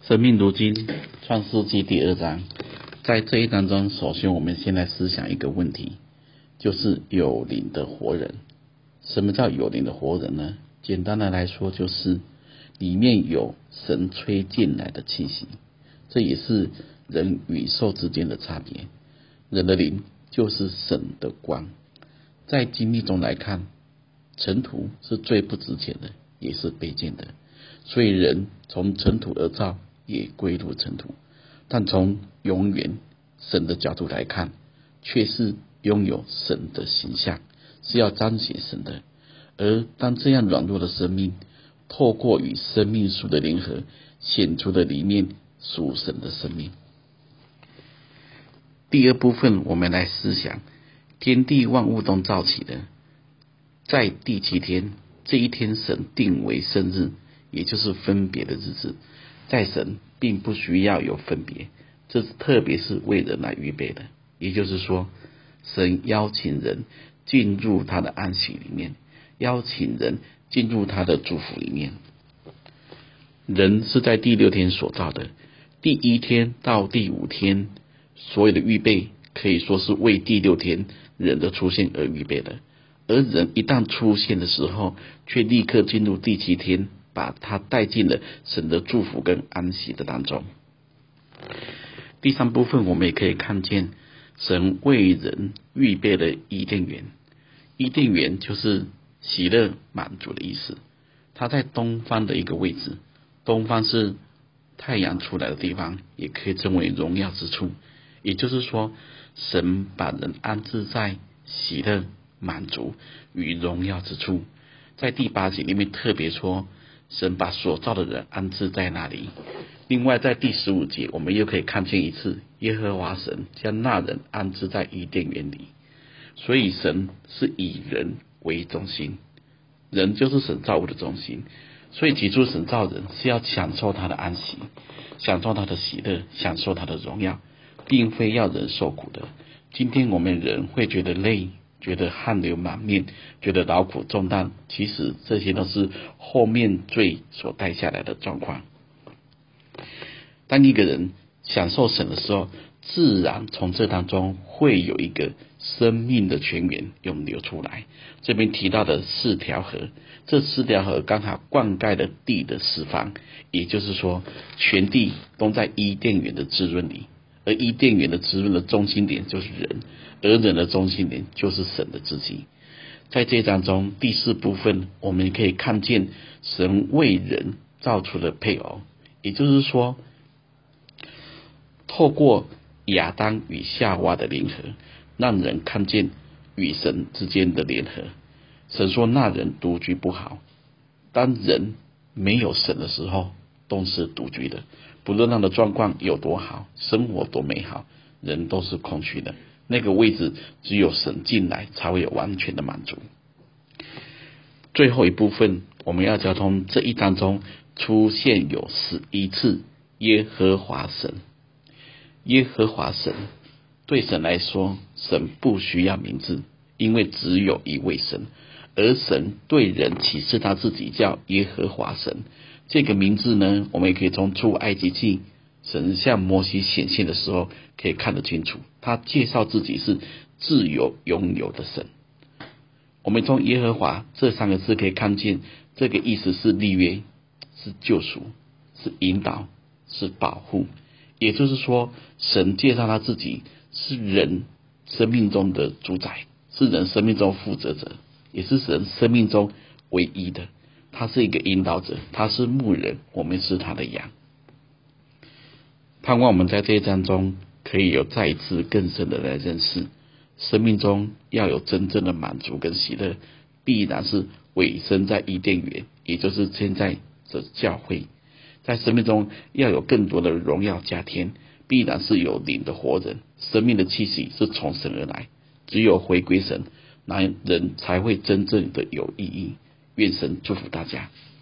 生命读经创世纪第2章，在这一章中，首先我们先来思想一个问题，就是有灵的活人。什么叫有灵的活人呢？简单的来说，就是里面有神吹进来的气息，这也是人与兽之间的差别。人的灵就是神的光，在经历中来看，尘土是最不值钱的，也是卑贱的，所以人从尘土而造，也归入尘土。但从永远神的角度来看，却是拥有神的形象，是要彰显神的。而当这样软弱的生命透过与生命树的联合，显出了里面属神的生命。第二部分，我们来思想天地万物都造起的，在第7天，这一天神定为圣日，也就是分别的日子。在神并不需要有分别，这特别是为人来预备的。也就是说，神邀请人进入他的安息里面，邀请人进入他的祝福里面。人是在第6天所造的，第1天到第5天所有的预备，可以说是为第6天人的出现而预备的。而人一旦出现的时候，却立刻进入第7天，把他带进了神的祝福跟安息的当中。第3部分，我们也可以看见神为人预备了伊甸园。伊甸园就是喜乐满足的意思，它在东方的一个位置。东方是太阳出来的地方，也可以称为荣耀之处。也就是说，神把人安置在喜乐满足与荣耀之处。在第8节里面特别说，神把所造的人安置在那里。另外在第15节，我们又可以看见一次，耶和华神将那人安置在伊甸园里。所以神是以人为中心，人就是神造物的中心。所以起初神造人是要享受他的安息，享受他的喜乐，享受他的荣耀，并非要人受苦的。今天我们人会觉得累，觉得汗流满面，觉得劳苦重担，其实这些都是后面罪所带下来的状况。当一个人享受神的时候，自然从这当中会有一个生命的泉源涌流出来。这边提到的4条河，这4条河刚好灌溉了地的4方，也就是说全地都在伊甸园的滋润里。而伊甸园的滋润的中心点就是人，而人的中心点就是神的自己。在这章中第4部分，我们可以看见神为人造出了配偶，也就是说透过亚当与夏娃的联合，让人看见与神之间的联合。神说那人独居不好，当人没有神的时候都是独居的，不论他的状况有多好，生活多美好，人都是空虚的。那个位置只有神进来才会有完全的满足。最后一部分，我们要交通这一章中出现有11次耶和华神。耶和华神对神来说，神不需要名字，因为只有一位神。而神对人启示他自己叫耶和华神。这个名字呢，我们也可以从出埃及记神向摩西显现的时候可以看得清楚，他介绍自己是自由拥有的神。我们从耶和华这3个字可以看见，这个意思是立约，是救赎，是引导，是保护。也就是说，神介绍他自己是人生命中的主宰，是人生命中负责者，也是人生命中唯一的。他是一个引导者，他是牧人，我们是他的羊。盼望我们在这一章中可以有再一次更深的来认识，生命中要有真正的满足跟喜乐，必然是委身在伊甸园，也就是现在的教会。在生命中要有更多的荣耀加添，必然是有灵的活人，生命的气息是从神而来。只有回归神，那人才会真正的有意义。愿神祝福大家。